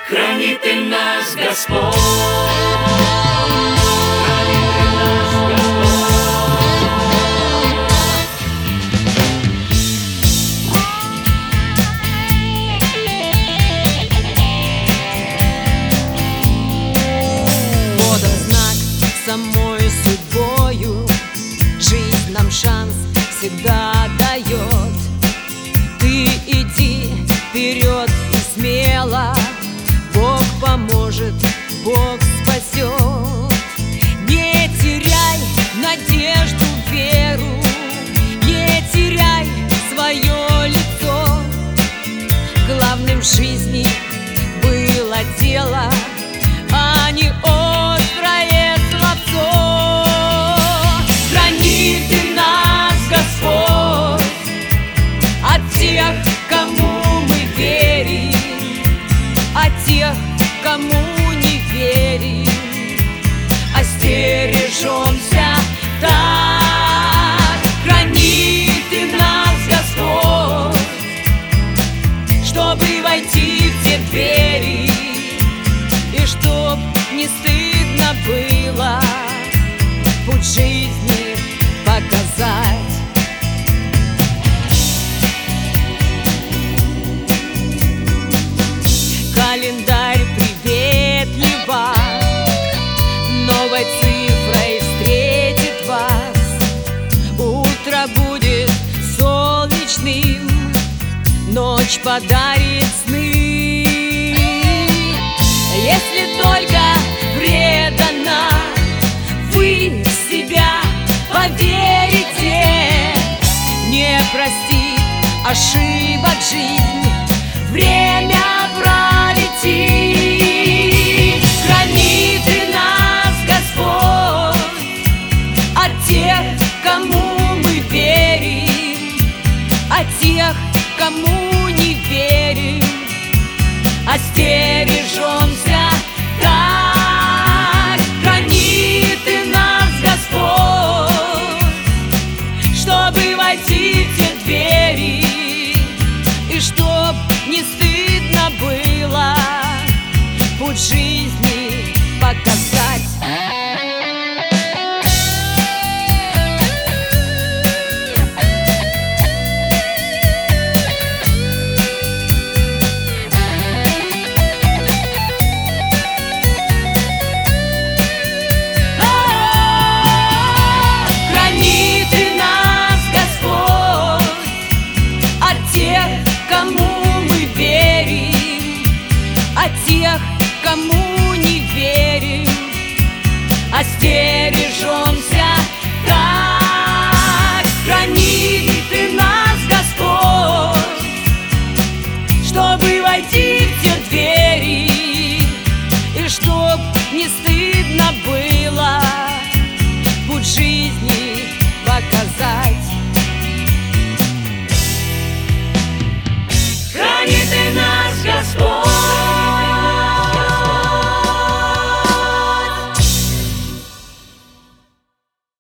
Храни Ты нас, Господь. Самою судьбою жизнь нам шанс всегда дает. Ты иди вперед и смело, Бог поможет, Бог спасет. Не теряй надежду, веру, не теряй свое лицо. Главным в жизни было дело, а не острое словцо. Храни Ты нас, Господь, от тех, кому мы верим, от тех, кому не верим. Остережемся так. Храни Ты нас, Господь, чтобы войти в те двери, и чтоб не стыдно было путь жизни показать. Календарь приветливо новой цифрой встретит вас. Утро будет солнечным, ночь подарит сны. Если только преданно вы в себя поверите, не простит ошибок жизнь, время пролетит. Храни Ты нас, Господь, от тех, кому мы верим, от тех, кому не верим. Остережемся так. Храни Ты нас, Господь, чтобы войти в те двери, и чтоб не стыдно было путь жизни показать. Кому не верим, остережемся так. Храни Ты нас, Господь, чтобы войти в те двери, и чтоб не стыдно было путь жизни показать.